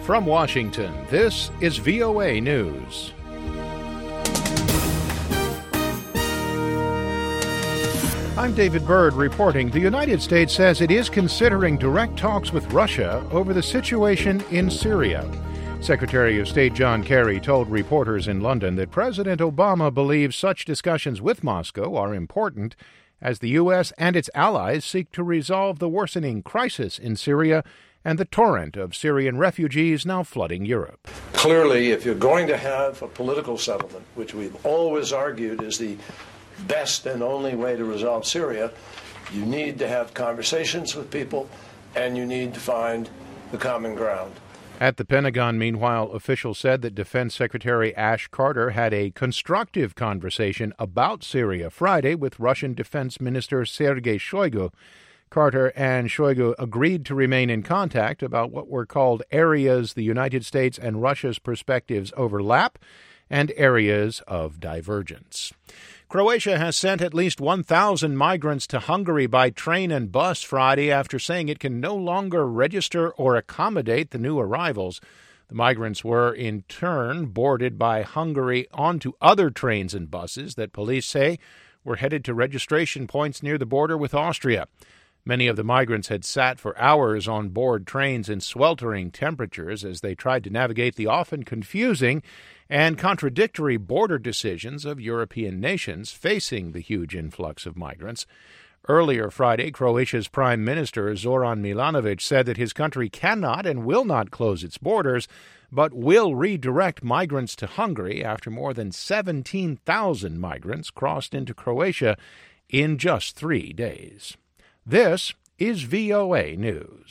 From Washington, this is VOA News. I'm David Byrd reporting. The United States says it is considering direct talks with Russia over the situation in Syria. Secretary of State John Kerry told reporters in London that President Obama believes such discussions with Moscow are important as the U.S. and its allies seek to resolve the worsening crisis in Syria and the torrent of Syrian refugees now flooding Europe. Clearly, if you're going to have a political settlement, which we've always argued is the best and only way to resolve Syria, you need to have conversations with people and you need to find the common ground. At the Pentagon, meanwhile, officials said that Defense Secretary Ash Carter had a constructive conversation about Syria Friday with Russian Defense Minister Sergei Shoigu. Carter and Shoigu agreed to remain in contact about what were called areas the United States and Russia's perspectives overlap and areas of divergence. Croatia has sent at least 1,000 migrants to Hungary by train and bus Friday after saying it can no longer register or accommodate the new arrivals. The migrants were, in turn, boarded by Hungary onto other trains and buses that police say were headed to registration points near the border with Austria. Many of the migrants had sat for hours on board trains in sweltering temperatures as they tried to navigate the often confusing and contradictory border decisions of European nations facing the huge influx of migrants. Earlier Friday, Croatia's Prime Minister Zoran Milanovic said that his country cannot and will not close its borders, but will redirect migrants to Hungary after more than 17,000 migrants crossed into Croatia in just 3 days. This is VOA News.